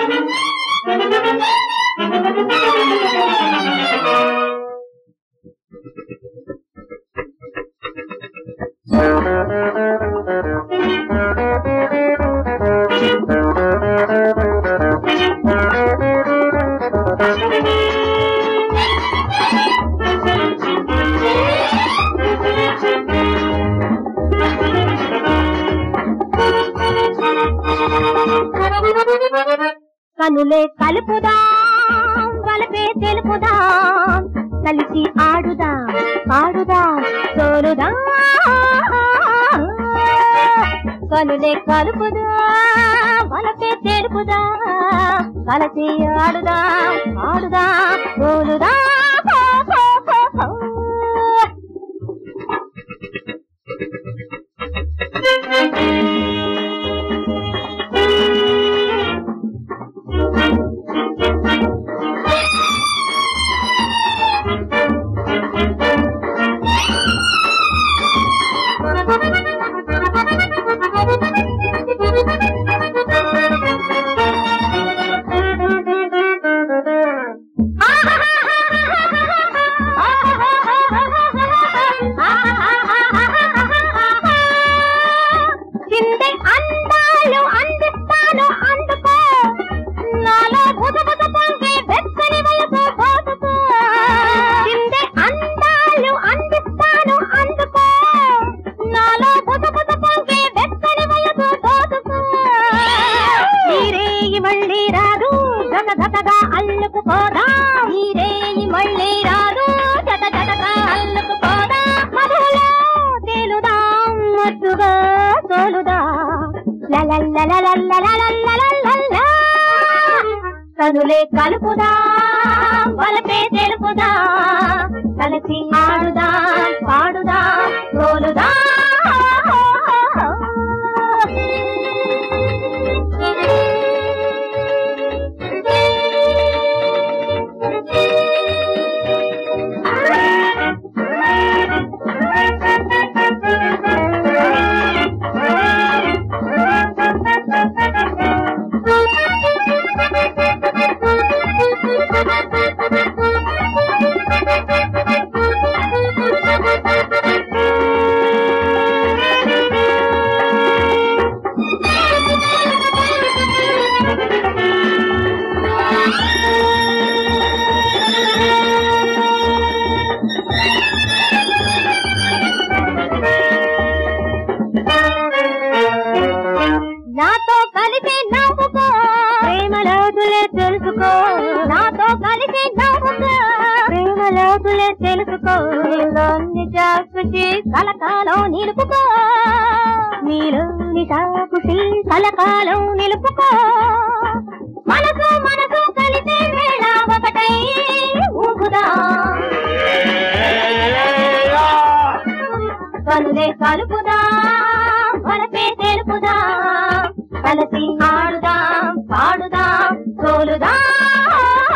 కనులే కలుపుదాం వలపే తెలుపుదాం కలిసి ఆడుదాం పాడుదాం తోలుదాం కనులే కలుపుదాం వలపే తెలుపుదాం కలిసి ఆడుదాం పాడుదాం తోలుదాం కనులే కలుపుదాం వలపే తెలుపుదాం కలిసి ఆడుదాం పాడుదాం తోలుదాం నాతో కలిసి నవ్వుకో ప్రేమలోతులే తెలుసుకో నాతో కలిసి నవ్వుకో ప్రేమలోతులే తెలుసుకో నీలోని చాకుచి కలకాలం నిలుపుకో నీలోని చాకుచి కలకాలం నిలుపుకో మనసు మనసు కలిసే వేళ ఒకటై ఊగుదా కనులే కలుపుదా వలపే తెలుపుదాం కలిసి ఆడుదాం పాడుదాం తోలుదాం